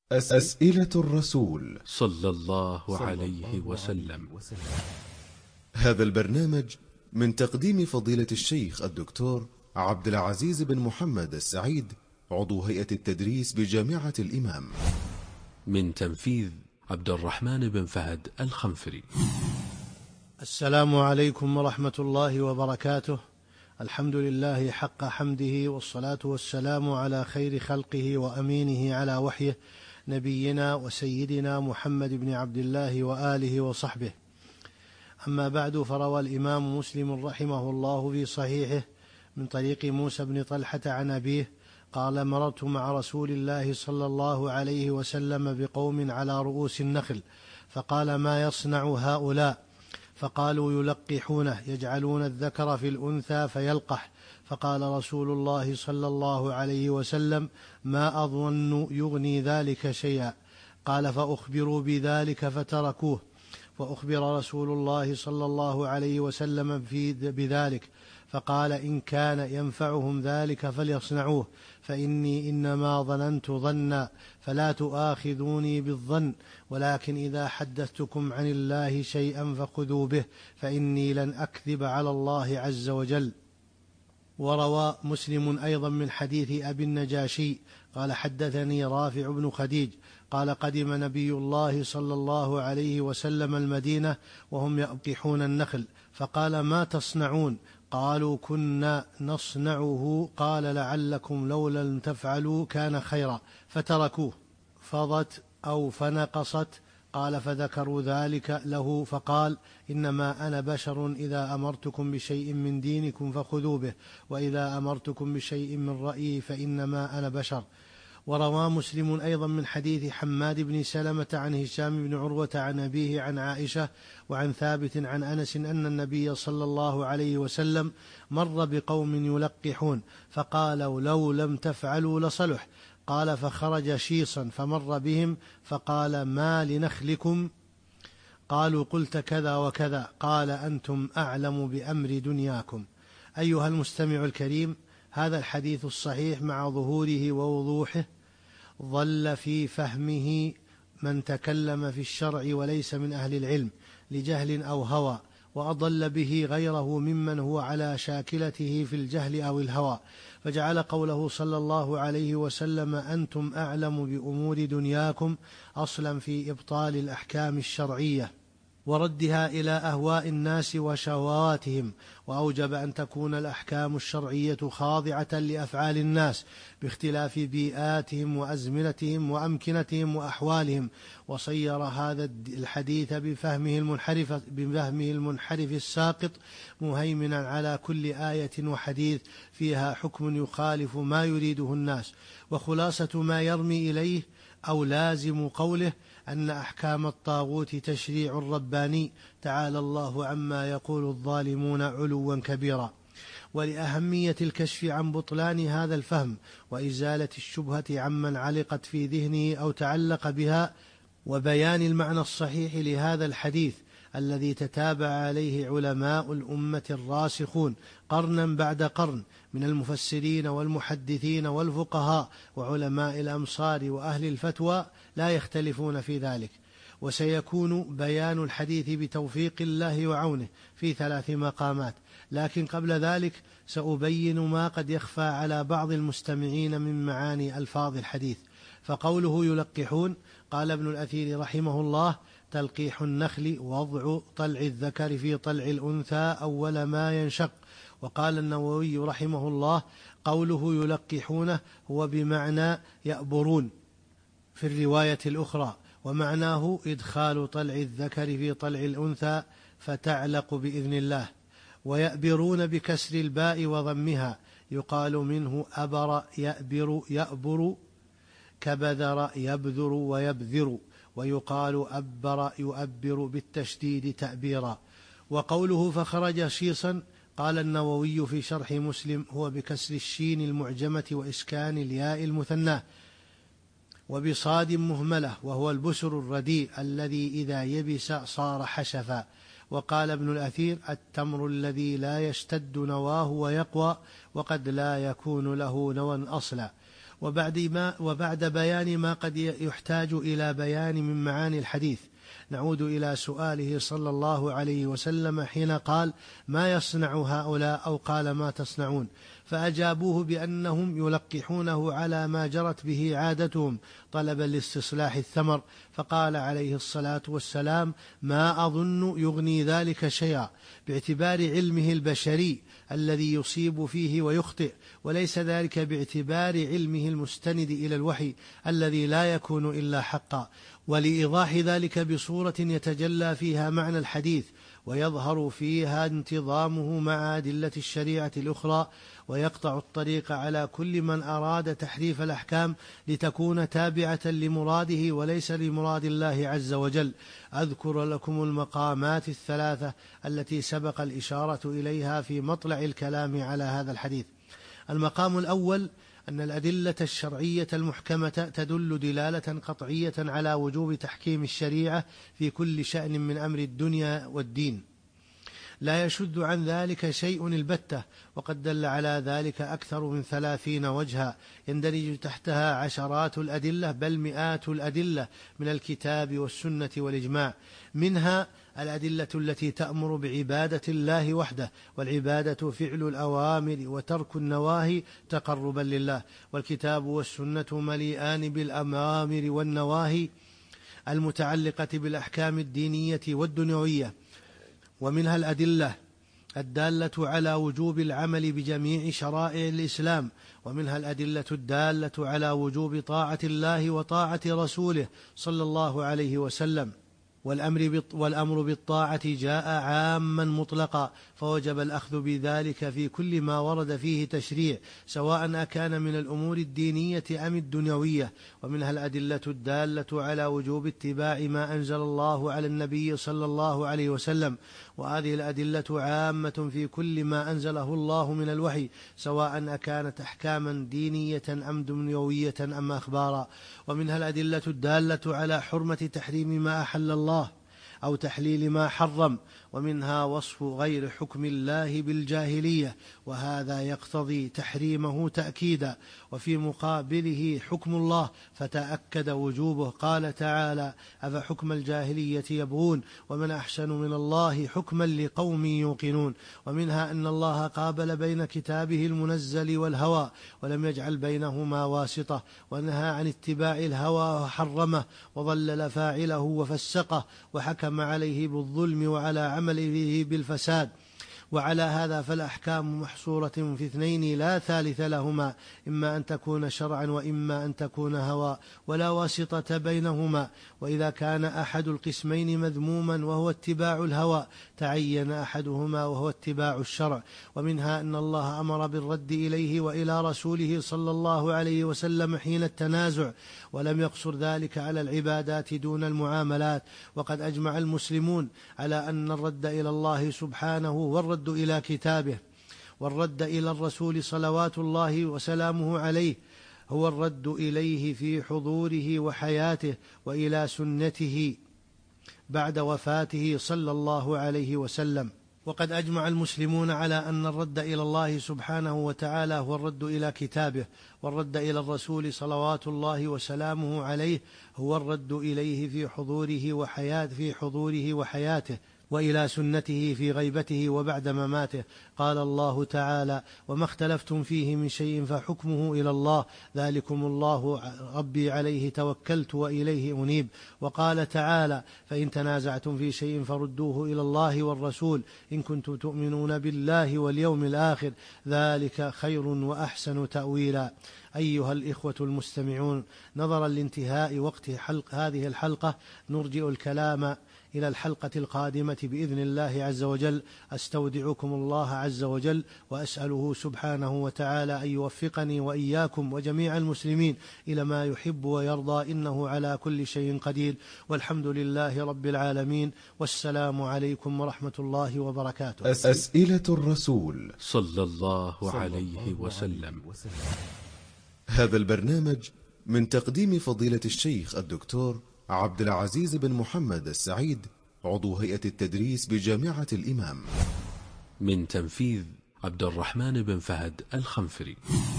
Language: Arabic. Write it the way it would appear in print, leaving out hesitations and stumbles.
أسئلة الرسول صلى الله عليه وسلم. هذا البرنامج من تقديم فضيلة الشيخ الدكتور عبد العزيز بن محمد السعيد، عضو هيئة التدريس بجامعة الإمام، من تنفيذ عبد الرحمن بن فهد الخنفري. السلام عليكم ورحمة الله وبركاته. الحمد لله حق حمده، والصلاة والسلام على خير خلقه وأمينه على وحيه، نبينا وسيدنا محمد بن عبد الله وآله وصحبه. أما بعد، فروى الإمام مسلم رحمه الله في صحيحه من طريق موسى بن طلحة عن أبيه قال: مررت مع رسول الله صلى الله عليه وسلم بقوم على رؤوس النخل، فقال: ما يصنع هؤلاء؟ فقالوا: يلقحونه، يجعلون الذكر في الأنثى فيلقح. فقال رسول الله صلى الله عليه وسلم: ما أظن يغني ذلك شيئا. قال: فأخبروا بذلك فتركوه. فأخبر رسول الله صلى الله عليه وسلم بذلك، فقال: إن كان ينفعهم ذلك فليصنعوه، فإني إنما ظننت ظنا، فلا تؤاخذوني بالظن، ولكن إذا حدثتكم عن الله شيئا فخذوا به، فإني لن أكذب على الله عز وجل. وروى مسلم أيضا من حديث أبي النجاشي قال: حدثني رافع بن خديج قال: قدم نبي الله صلى الله عليه وسلم المدينة وهم يلقحون النخل، فقال: ما تصنعون؟ قالوا: كنا نصنعه. قال: لعلكم لو لم تفعلوا كان خيرا. فتركوه. فضت أو فنقصت. قال: فذكروا ذلك له، فقال: إنما أنا بشر، إذا أمرتكم بشيء من دينكم فخذوا به، وإذا أمرتكم بشيء من رأيي فإنما أنا بشر. وروى مسلم أيضا من حديث حماد بن سلمة عن هشام بن عروة عن أبيه عن عائشة وعن ثابت عن أنس أن النبي صلى الله عليه وسلم مر بقوم يلقحون، فقالوا: لو لم تفعلوا لصلح. قال: فخرج شيصا فمر بهم، فقال: ما لنخلكم؟ قالوا: قلت كذا وكذا. قال: أنتم أعلم بأمر دنياكم. أيها المستمع الكريم، هذا الحديث الصحيح مع ظهوره ووضوحه ظل في فهمه من تكلم في الشرع وليس من أهل العلم لجهل أو هوى، وأضل به غيره ممن هو على شاكلته في الجهل أو الهوى، فجعل قوله صلى الله عليه وسلم: أنتم أعلم بأمور دنياكم أصلا في إبطال الأحكام الشرعية وردها إلى أهواء الناس وشهواتهم، وأوجب أن تكون الأحكام الشرعية خاضعة لأفعال الناس باختلاف بيئاتهم وأزمنتهم وأمكنتهم وأحوالهم، وصير هذا الحديث بفهمه المنحرف الساقط مهيمنا على كل آية وحديث فيها حكم يخالف ما يريده الناس. وخلاصة ما يرمي إليه أو لازم قوله أن أحكام الطاغوت تشريع رباني، تعالى الله عما يقول الظالمون علوا كبيرا. ولأهمية الكشف عن بطلان هذا الفهم وإزالة الشبهة عمن علقت في ذهنه أو تعلق بها، وبيان المعنى الصحيح لهذا الحديث الذي تتابع عليه علماء الأمة الراسخون قرنا بعد قرن من المفسرين والمحدثين والفقهاء وعلماء الأمصار وأهل الفتوى، لا يختلفون في ذلك. وسيكون بيان الحديث بتوفيق الله وعونه في 3 مقامات، لكن قبل ذلك سأبين ما قد يخفى على بعض المستمعين من معاني ألفاظ الحديث. فقوله يلقحون، قال ابن الأثير رحمه الله: تلقيح النخل وضع طلع الذكر في طلع الأنثى أول ما ينشق. وقال النووي رحمه الله: قوله يلقحونه هو بمعنى يأبرون في الرواية الأخرى، ومعناه إدخال طلع الذكر في طلع الأنثى فتعلق بإذن الله. ويأبرون بكسر الباء وضمها، يقال منه أبر يأبر يأبر، كبذر يبذر ويبذر، ويقال أبر يؤبر بالتشديد تأبيرا. وقوله فخرج شيصا، قال النووي في شرح مسلم: هو بكسر الشين المعجمة وإسكان الياء المثناه وبصاد مهملة، وهو البسر الرديء الذي إذا يبس صار حشفا. وقال ابن الأثير: التمر الذي لا يشتد نواه ويقوى، وقد لا يكون له نوى أصلا. وبعد بيان ما قد يحتاج إلى بيان من معاني الحديث، نعود إلى سؤاله صلى الله عليه وسلم حين قال: ما يصنع هؤلاء؟ أو قال: ما تصنعون؟ فأجابوه بأنهم يلقحونه على ما جرت به عادتهم طلبا لاستصلاح الثمر، فقال عليه الصلاة والسلام: ما أظن يغني ذلك شيئا، باعتبار علمه البشري الذي يصيب فيه ويخطئ، وليس ذلك باعتبار علمه المستند إلى الوحي الذي لا يكون إلا حقا. ولإيضاح ذلك بصورة يتجلى فيها معنى الحديث ويظهر فيها انتظامه مع أدلة الشريعة الأخرى، ويقطع الطريق على كل من أراد تحريف الأحكام لتكون تابعة لمراده وليس لمراد الله عز وجل، أذكر لكم المقامات الثلاثة التي سبق الإشارة إليها في مطلع الكلام على هذا الحديث. المقام الأول أن الأدلة الشرعية المحكمة تدل دلالة قطعية على وجوب تحكيم الشريعة في كل شأن من أمر الدنيا والدين، لا يشد عن ذلك شيء البتة، وقد دل على ذلك أكثر من 30 وجها يندرج تحتها عشرات الأدلة بل مئات الأدلة من الكتاب والسنة والإجماع، منها الأدلة التي تأمر بعبادة الله وحده، والعبادة فعل الأوامر وترك النواهي تقربا لله، والكتاب والسنة مليئان بالأوامر والنواهي المتعلقة بالأحكام الدينية والدنيوية، ومنها الأدلة الدالة على وجوب العمل بجميع شرائع الإسلام، ومنها الأدلة الدالة على وجوب طاعة الله وطاعة رسوله صلى الله عليه وسلم، والأمر بالطاعة جاء عاما مطلقا، فوجب الأخذ بذلك في كل ما ورد فيه تشريع، سواء أكان من الأمور الدينية أم الدنيوية. ومنها الأدلة الدالة على وجوب اتباع ما أنزل الله على النبي صلى الله عليه وسلم، وهذه الأدلة عامة في كل ما أنزله الله من الوحي، سواء أكانت أحكاما دينية أم دنيوية أم أخبارا. ومنها الأدلة الدالة على حرمة تحريم ما أحل الله أو تحليل ما حرم، ومنها وصف غير حكم الله بالجاهلية، وهذا يقتضي تحريمه تأكيدا، وفي مقابله حكم الله فتأكد وجوبه، قال تعالى: أفحكم الجاهلية يبغون ومن أحسن من الله حكما لقوم يوقنون. ومنها أن الله قابل بين كتابه المنزل والهوى ولم يجعل بينهما واسطة، ونهى عن اتباع الهوى وحرمه وضلل فاعله وفسقه وحكم عليه بالظلم وعلى عمله بالفساد. وعلى هذا فالأحكام محصورة في اثنين لا ثالث لهما، إما أن تكون شرعا وإما أن تكون هوى، ولا واسطة بينهما. وإذا كان أحد القسمين مذموما وهو اتباع الهوى تعين أحدهما وهو اتباع الشرع. ومنها أن الله أمر بالرد إليه وإلى رسوله صلى الله عليه وسلم حين التنازع، ولم يقصر ذلك على العبادات دون المعاملات. وقد أجمع المسلمون على أن الرد إلى الله سبحانه والرد إلى كتابه والرد إلى الرسول صلوات الله وسلامه عليه هو الرد إليه في حضوره وحياته وإلى سنته بعد وفاته صلى الله عليه وسلم. وقد أجمع المسلمون على أن الرد إلى الله سبحانه وتعالى هو الرد إلى كتابه، والرد إلى الرسول صلوات الله وسلامه عليه هو الرد إليه في حضوره وحياته وإلى سنته في غيبته وبعد مماته. قال الله تعالى: وما اختلفتم فيه من شيء فحكمه إلى الله، ذلكم الله ربي عليه توكلت وإليه أنيب. وقال تعالى: فإن تنازعتم في شيء فردوه إلى الله والرسول إن كنتم تؤمنون بالله واليوم الآخر، ذلك خير وأحسن تأويلا. أيها الإخوة المستمعون، نظرا لانتهاء وقت هذه الحلقة نرجئ الكلام إلى الحلقة القادمة بإذن الله عز وجل. أستودعكم الله عز وجل وأسأله سبحانه وتعالى أن يوفقني وإياكم وجميع المسلمين إلى ما يحب ويرضى، إنه على كل شيء قدير، والحمد لله رب العالمين، والسلام عليكم ورحمة الله وبركاته. أسئلة الرسول صلى الله عليه وسلم. هذا البرنامج من تقديم فضيلة الشيخ الدكتور عبد العزيز بن محمد السعيد، عضو هيئة التدريس بجامعة الإمام. من تنفيذ عبد الرحمن بن فهد الخنفري.